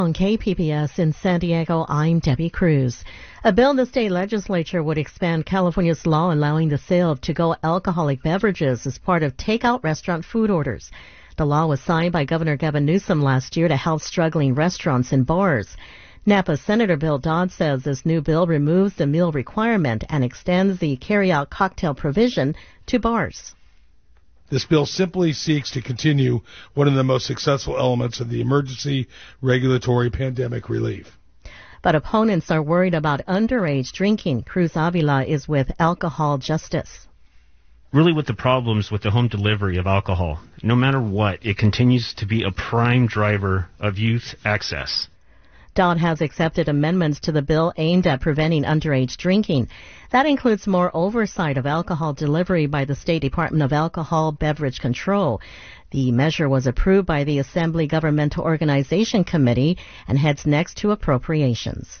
On KPBS in San Diego, I'm Debbie Cruz. A bill in the state legislature would expand California's law allowing the sale of to-go alcoholic beverages as part of takeout restaurant food orders. The law was signed by Governor Gavin Newsom last year to help struggling restaurants and bars. Napa Senator Bill Dodd says this new bill removes the meal requirement and extends the carry-out cocktail provision to bars. This bill simply seeks to continue one of the most successful elements of the emergency regulatory pandemic relief. But opponents are worried about underage drinking. Cruz Avila is with Alcohol Justice. Really with the problems with the home delivery of alcohol, no matter what, it continues to be a prime driver of youth access. Dodd has accepted amendments to the bill aimed at preventing underage drinking. That includes more oversight of alcohol delivery by the State Department of Alcohol Beverage Control. The measure was approved by the Assembly Governmental Organization Committee and heads next to appropriations.